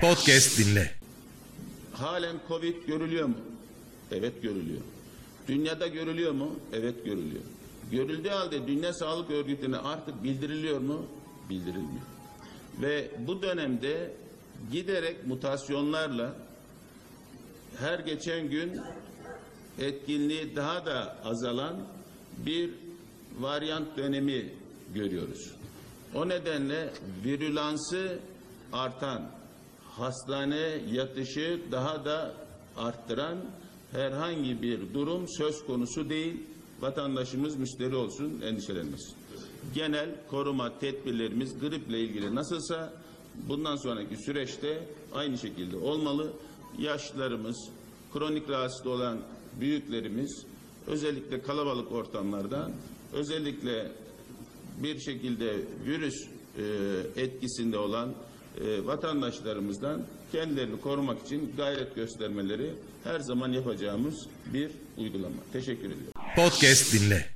Podcast dinle. Halen Covid görülüyor mu? Evet görülüyor. Dünyada görülüyor mu? Evet görülüyor. Görüldüğü halde Dünya Sağlık Örgütü'ne artık bildiriliyor mu? Bildirilmiyor. Ve bu dönemde giderek mutasyonlarla her geçen gün etkinliği daha da azalan bir varyant dönemi görüyoruz. O nedenle virülansı artan, hastane yatışı daha da arttıran herhangi bir durum söz konusu değil. Vatandaşımız müşteri olsun, endişelenmesin. Genel koruma tedbirlerimiz griple ilgili nasılsa bundan sonraki süreçte aynı şekilde olmalı. Yaşlılarımız, kronik rahatsız olan büyüklerimiz özellikle kalabalık ortamlardan, özellikle bir şekilde virüs etkisinde olan vatandaşlarımızdan kendilerini korumak için gayret göstermeleri her zaman yapacağımız bir uygulama. Teşekkür ediyorum. Podcast dinle.